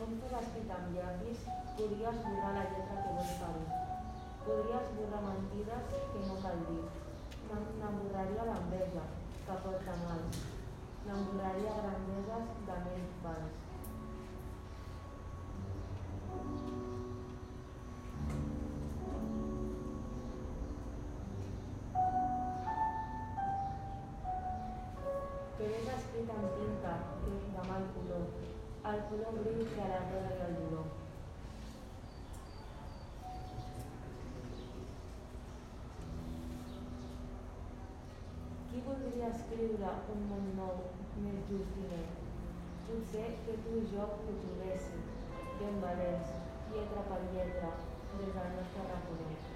un fos escrit amb llapis, podria esborrar la lletra que vol parir. Podria esborrar mentides que no cal dir. N'emborraria l'enveja, que porta mals. N'emborraria grandeses d'anell fals. Però és escrit amb tinta de mal color, el color gris de la guerra i el dolor. Qui voldria escriure un món nou, més just i net? Potser que tu i jo ho trobéssim, ben valents, lletra per lletra, des del nostre raconet.